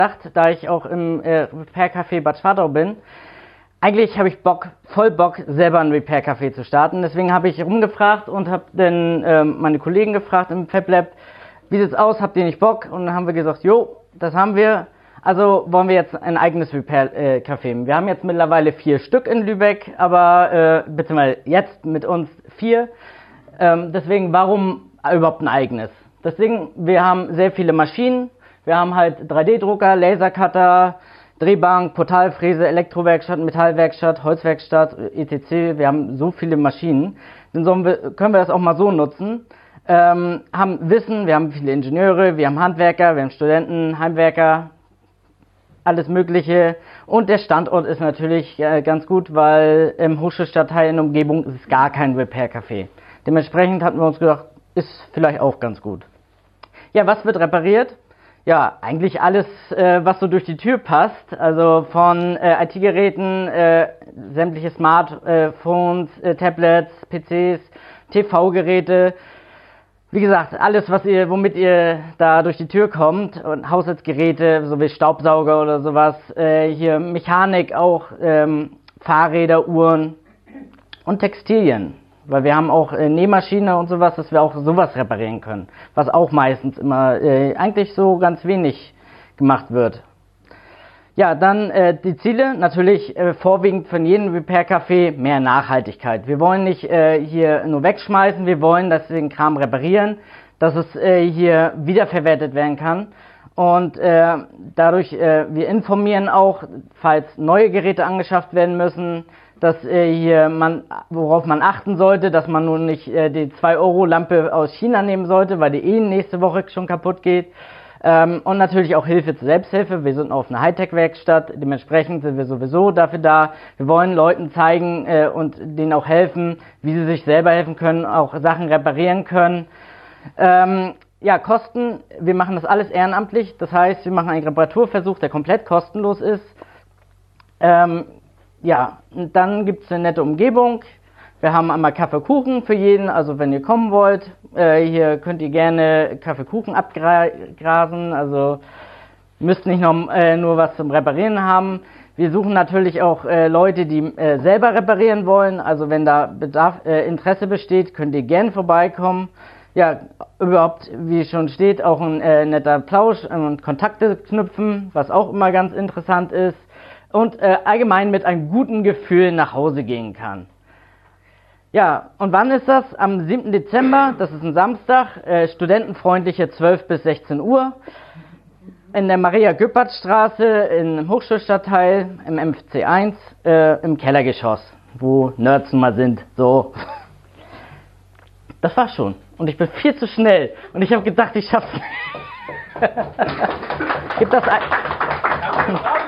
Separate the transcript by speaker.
Speaker 1: Da ich auch im Repair-Café Bad Schwartau bin, eigentlich habe ich voll Bock, selber ein Repair-Café zu starten. Deswegen habe ich rumgefragt und habe dann meine Kollegen gefragt im FabLab, wie sieht's aus, habt ihr nicht Bock? Und dann haben wir gesagt, jo, das haben wir. Also wollen wir jetzt ein eigenes Repair-Café. Wir haben jetzt mittlerweile 4 Stück in Lübeck, aber beziehungsweise jetzt mit uns 4. Deswegen, warum überhaupt ein eigenes? Deswegen, wir haben sehr viele Maschinen. Wir haben halt 3D-Drucker, Lasercutter, Drehbank, Portalfräse, Elektrowerkstatt, Metallwerkstatt, Holzwerkstatt, etc. Wir haben so viele Maschinen. Dann können wir das auch mal so nutzen. Haben Wissen, wir haben viele Ingenieure, wir haben Handwerker, wir haben Studenten, Heimwerker, alles Mögliche. Und der Standort ist natürlich ganz gut, weil im Hochschulstadtteil in der Umgebung ist es gar kein Repair-Café. Dementsprechend hatten wir uns gedacht, ist vielleicht auch ganz gut. Ja, was wird repariert? Ja, eigentlich alles, was so durch die Tür passt, also von IT-Geräten, sämtliche Smartphones, Tablets, PCs, TV-Geräte, wie gesagt, alles, womit ihr da durch die Tür kommt, und Haushaltsgeräte, so wie Staubsauger oder sowas, hier Mechanik auch, Fahrräder, Uhren und Textilien. Weil wir haben auch Nähmaschine und sowas, dass wir auch sowas reparieren können. Was auch meistens immer eigentlich so ganz wenig gemacht wird. Ja, dann die Ziele. Natürlich vorwiegend von jedem Repair-Café mehr Nachhaltigkeit. Wir wollen nicht hier nur wegschmeißen, wir wollen, dass wir den Kram reparieren, dass es hier wiederverwertet werden kann. Und dadurch, wir informieren auch, falls neue Geräte angeschafft werden müssen, dass worauf man achten sollte, dass man nun nicht die 2-Euro-Lampe aus China nehmen sollte, weil die nächste Woche schon kaputt geht. Und natürlich auch Hilfe zur Selbsthilfe. Wir sind auf einer Hightech-Werkstatt, dementsprechend sind wir sowieso dafür da. Wir wollen Leuten zeigen und denen auch helfen, wie sie sich selber helfen können, auch Sachen reparieren können. Ja, Kosten, wir machen das alles ehrenamtlich. Das heißt, wir machen einen Reparaturversuch, der komplett kostenlos ist. Ja, und dann gibt es eine nette Umgebung. Wir haben einmal Kaffeekuchen für jeden, also wenn ihr kommen wollt, hier könnt ihr gerne Kaffeekuchen abgrasen, also müsst nicht noch nur was zum Reparieren haben. Wir suchen natürlich auch Leute, die selber reparieren wollen, also wenn da Interesse besteht, könnt ihr gerne vorbeikommen. Ja, überhaupt, wie schon steht, auch ein netter Plausch und Kontakte knüpfen, was auch immer ganz interessant ist. Und allgemein mit einem guten Gefühl nach Hause gehen kann. Ja, und wann ist das? Am 7. Dezember, das ist ein Samstag, studentenfreundliche 12 bis 16 Uhr in der Maria-Göppert-Straße im Hochschulstadtteil im MFC 1 im Kellergeschoss, wo Nerds mal sind. So. Das war's schon. Und ich bin viel zu schnell. Und ich habe gedacht, ich schaff's. Gibt das ein...